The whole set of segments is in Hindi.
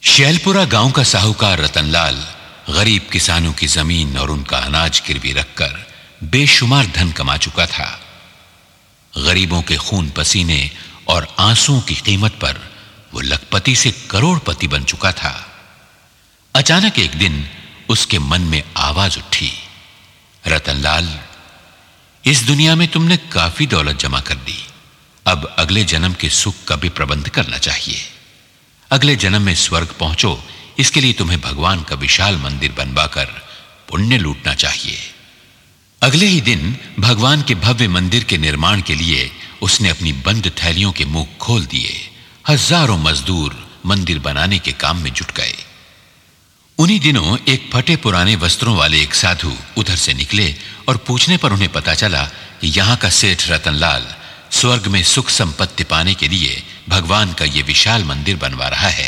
शैलपुरा गांव का साहूकार रतनलाल गरीब किसानों की जमीन और उनका अनाज गिरवी रखकर बेशुमार धन कमा चुका था। गरीबों के खून पसीने और आंसुओं की कीमत पर वो लखपति से करोड़पति बन चुका था। अचानक एक दिन उसके मन में आवाज उठी, रतनलाल, इस दुनिया में तुमने काफी दौलत जमा कर दी, अब अगले जन्म के सुख का भी प्रबंध करना चाहिए। अगले जन्म में स्वर्ग पहुंचो, इसके लिए तुम्हें भगवान का विशाल मंदिर बनवाकर पुण्य लूटना चाहिए। अगले ही दिन भगवान के भव्य मंदिर के निर्माण के लिए उसने अपनी बंद थैलियों के मुंह खोल दिए। हजारों मजदूर मंदिर बनाने के काम में जुट गए। उन्हीं दिनों एक फटे पुराने वस्त्रों वाले एक साधु उधर से निकले और पूछने पर उन्हें पता चला कि यहां का सेठ रतनलाल स्वर्ग में सुख संपत्ति पाने के लिए भगवान का यह विशाल मंदिर बनवा रहा है।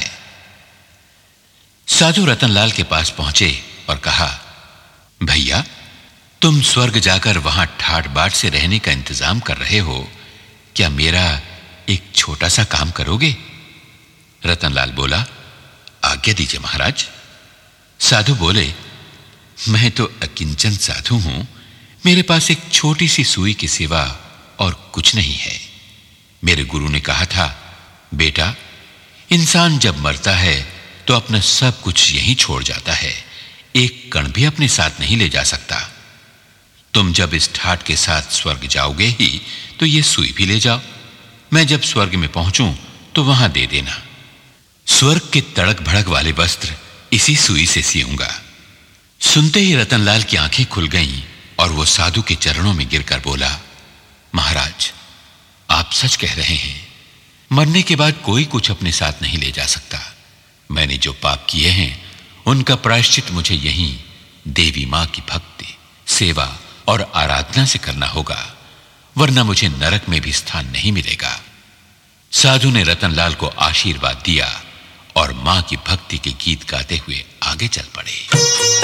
साधु रतनलाल के पास पहुंचे और कहा, भैया, तुम स्वर्ग जाकर वहां ठाट बाट से रहने का इंतजाम कर रहे हो, क्या मेरा एक छोटा सा काम करोगे? रतनलाल बोला, आज्ञा दीजिए महाराज। साधु बोले, मैं तो अकिंचन साधु हूं, मेरे पास एक छोटी सी सुई के सिवा और कुछ नहीं है। मेरे गुरु ने कहा था, बेटा, इंसान जब मरता है तो अपना सब कुछ यहीं छोड़ जाता है, एक कण भी अपने साथ नहीं ले जा सकता। तुम जब इस ठाट के साथ स्वर्ग जाओगे ही तो ये सुई भी ले जाओ। मैं जब स्वर्ग में पहुंचूं तो वहां दे देना। स्वर्ग के तड़क भड़क वाले वस्त्र इसी सुई से सीऊंगा। सुनते ही रतनलाल की आंखें खुल गईं और वो साधु के चरणों में गिरकर बोला, महाराज, आप सच कह रहे हैं, मरने के बाद कोई कुछ अपने साथ नहीं ले जा सकता। मैंने जो पाप किए हैं उनका प्रायश्चित मुझे यहीं देवी मां की भक्ति, सेवा और आराधना से करना होगा, वरना मुझे नरक में भी स्थान नहीं मिलेगा। साधु ने रतनलाल को आशीर्वाद दिया और मां की भक्ति के गीत गाते हुए आगे चल पड़े।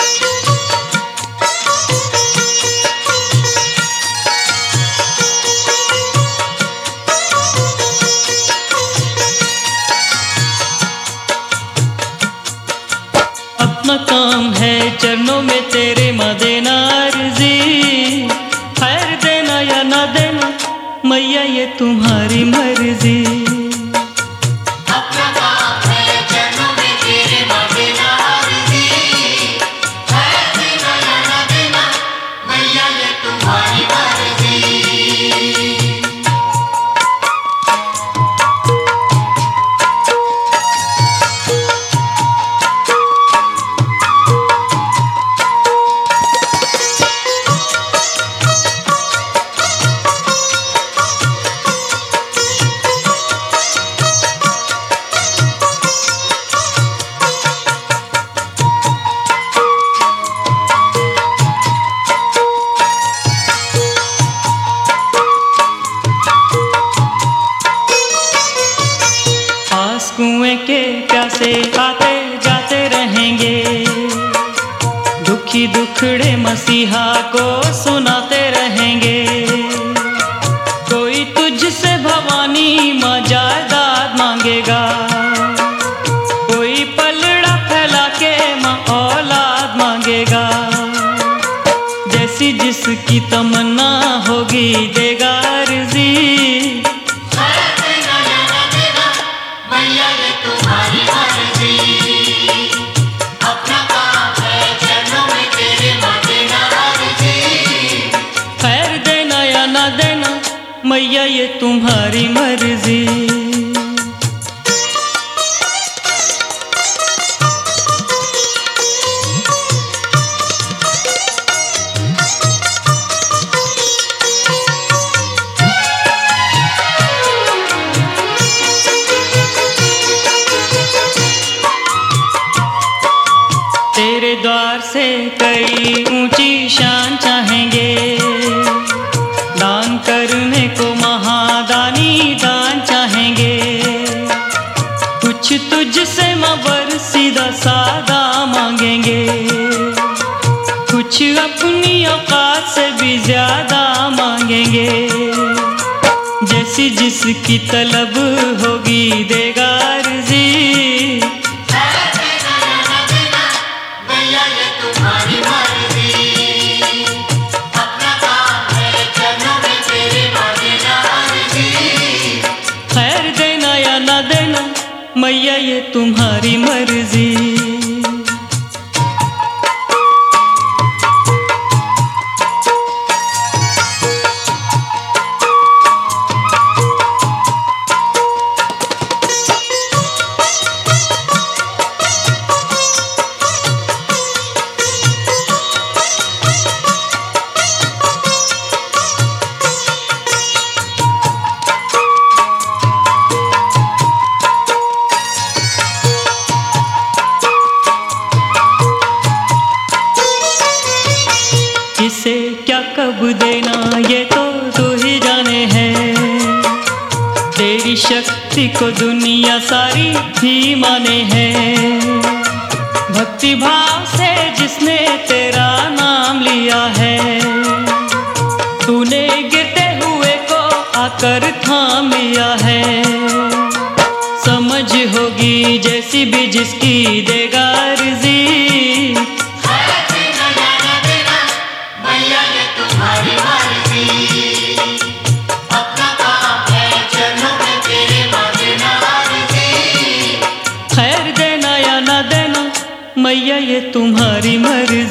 अपना काम है चरणों में तेरे मां देना अर्जी, खैर देना या ना देना मैया ये तुम्हारी मर्जी। अपना काम है चरणों में तेरे मां देना अर्जी, खैर देना या ना देना मैया ये तुम्हारी मर्जी। कुएं के प्यासे आते जाते रहेंगे, दुखी दुखड़े मसीहा को सुनाते रहेंगे। कोई तुझसे भवानी मां जायदाद मांगेगा, कोई पलड़ा फैला के मां औलाद मांगेगा। जैसी जिसकी तमन्ना होगी देगा अर्जी। अपना काम है चरणों में तेरे मां देना अर्जी, खैर देना या ना देना मैया ये तुम्हारी मर्जी। तेरे द्वार से कई ऊंची शान चाहेंगे, दान करने को महादानी दान चाहेंगे। कुछ तुझसे मवर सीधा सादा मांगेंगे, कुछ अपनी औकात से भी ज्यादा मांगेंगे। जैसी जिसकी तलब होगी देगा अर्जी। तुम्हारी मर्जी। किसे क्या कब देना ये तो तू ही जाने है। तेरी शक्ति को दुनिया सारी ही माने है। भक्ति भाव से जिसने तेरा नाम लिया है, तूने गिरते हुए को आकर थाम लिया है। समझ होगी जैसी भी जिसकी देगा अर्जी। खैर देना या ना देना मैया ये तुम्हारी मर्जी।